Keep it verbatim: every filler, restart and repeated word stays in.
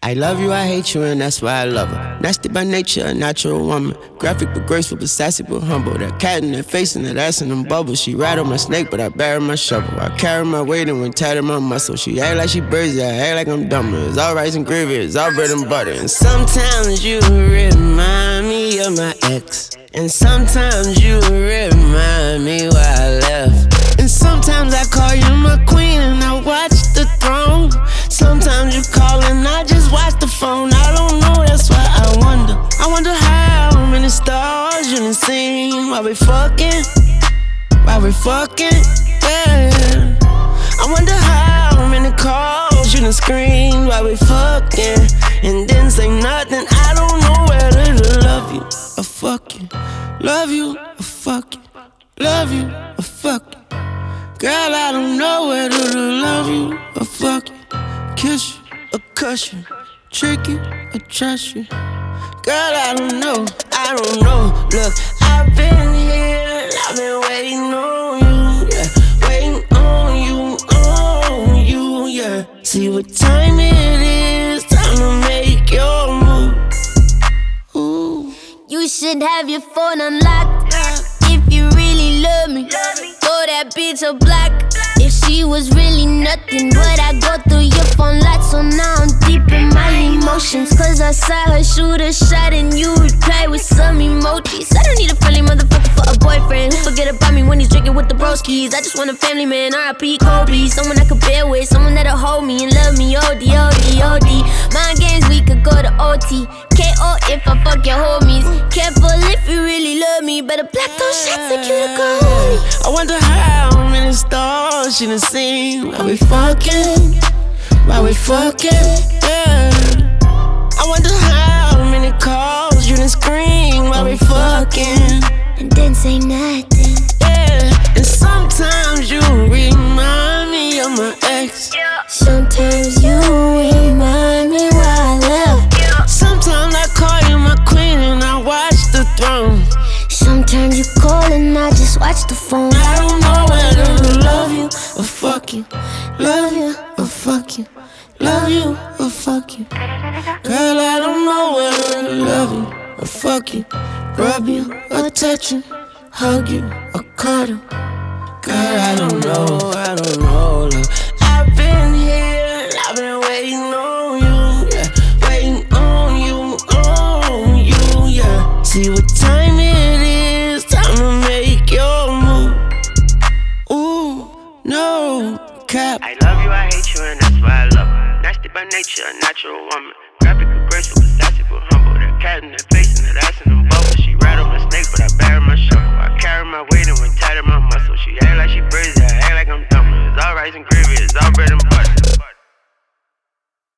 I love you, I hate you, and that's why I love her. Nasty by nature, a natural woman. Graphic but graceful, but sassy but humble. That cat in that face and that ass in them bubbles. She ride on my snake, but I bury my shovel. I carry my weight and when tatted my muscle. She act like she Brazzy, I act like I'm dumber. It's all rice and gravy, it's all bread and butter. And sometimes you remind me of my ex. And sometimes you remind me why I left. And sometimes I call you my queen and I watch the throne. Sometimes you call and I just watch the phone. I don't know, that's why I wonder. I wonder how many stars you done seen while we fucking, while we fucking, yeah. I wonder how many calls you done screamed while we fucking and didn't say nothing. I don't know whether to love you or fuck you, love you or fuck you, love you or fuck you. Girl, I don't know whether to love you or fuck you, kiss you or cuss you, trick you or trust you. Girl, I don't know, I don't know. Look, I've been here, I've been waiting on you, yeah. Waiting on you, on you, yeah. See what time it is, time to make your move. Ooh. You should have your phone unlocked, yeah. If you really love me, love me. Throw that bitch a block. If she was really nothing, but I go through your phone lot. So now I'm deep in my emotions, cause I saw her shoot a shot and you reply with some emojis. I don't need a friendly motherfucker for a boyfriend who forget about me when he's drinking with the broskies. I just want a family man, R I P Kobe. Someone I could bear with, someone that'll hold me and love me, O D, O D, O D. Mind games, we could go to O T. K O if I fuck your homies. Careful if you really love me, better black those shots like you the goalie. I wonder how many stars she done seen while we fucking, while we fucking, yeah. I wonder how many calls you done scream while we fucking and then say nothing, yeah. And sometimes you remind me of my ex. Sometimes you remind me why I left. Sometimes I call you my queen and I watch the throne. Sometimes you call and I just watch the phone. I don't know whether to love you or fuck you, love you or fuck you, love you or fuck you. Girl, I don't know whether to love you or fuck you, rub you or touch you, hug you or cuddle. Girl, I don't know, I don't know. Look, I've been here, I've been waiting on you, yeah. Waiting on you, on you, yeah. See what time it is, time to make your move. Ooh, no cap. I love you, I hate you, and that's why I love her. Nasty by nature, a natural woman.